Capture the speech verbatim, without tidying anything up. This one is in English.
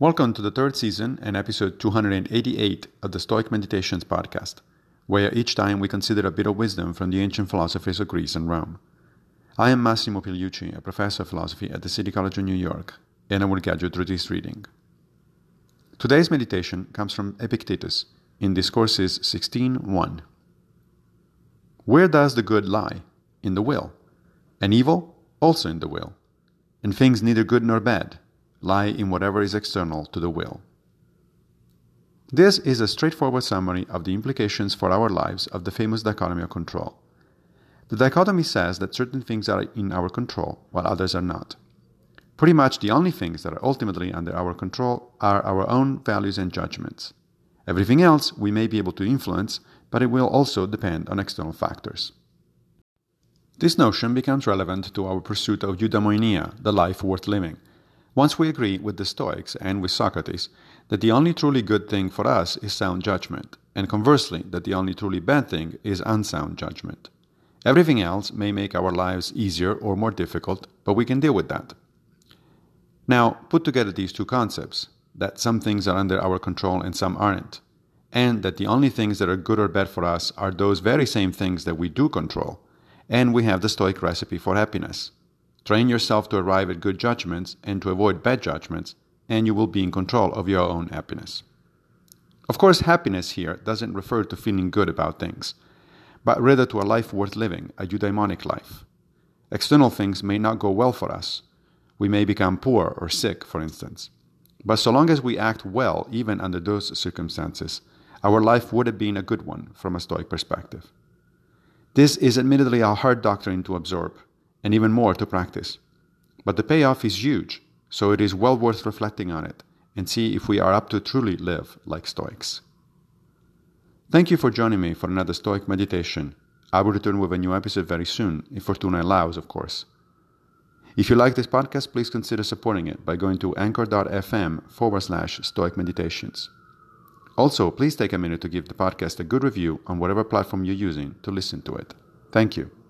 Welcome to the third season and episode two hundred eighty-eight of the Stoic Meditations podcast, where each time we consider a bit of wisdom from the ancient philosophers of Greece and Rome. I am Massimo Pigliucci, a professor of philosophy at the City College of New York, and I will guide you through this reading. Today's meditation comes from Epictetus in Discourses sixteen one. Where does the good lie? In the will. And evil? Also in the will. And things neither good nor bad lie in whatever is external to the will. This is a straightforward summary of the implications for our lives of the famous dichotomy of control. The dichotomy says that certain things are in our control, while others are not. Pretty much the only things that are ultimately under our control are our own values and judgments. Everything else we may be able to influence, but it will also depend on external factors. This notion becomes relevant to our pursuit of eudaimonia, the life worth living, once we agree with the Stoics and with Socrates that the only truly good thing for us is sound judgment, and conversely that the only truly bad thing is unsound judgment. Everything else may make our lives easier or more difficult, but we can deal with that. Now, put together these two concepts, that some things are under our control and some aren't, and that the only things that are good or bad for us are those very same things that we do control, and we have the Stoic recipe for happiness. Train yourself to arrive at good judgments and to avoid bad judgments, and you will be in control of your own happiness. Of course, happiness here doesn't refer to feeling good about things, but rather to a life worth living, a eudaimonic life. External things may not go well for us. We may become poor or sick, for instance. But so long as we act well, even under those circumstances, our life would have been a good one from a Stoic perspective. This is admittedly a hard doctrine to absorb, and even more to practice. But the payoff is huge, so it is well worth reflecting on it and see if we are up to truly live like Stoics. Thank you for joining me for another Stoic meditation. I will return with a new episode very soon, if Fortuna allows, of course. If you like this podcast, please consider supporting it by going to anchor.fm forward slash Stoic Meditations. Also, please take a minute to give the podcast a good review on whatever platform you're using to listen to it. Thank you.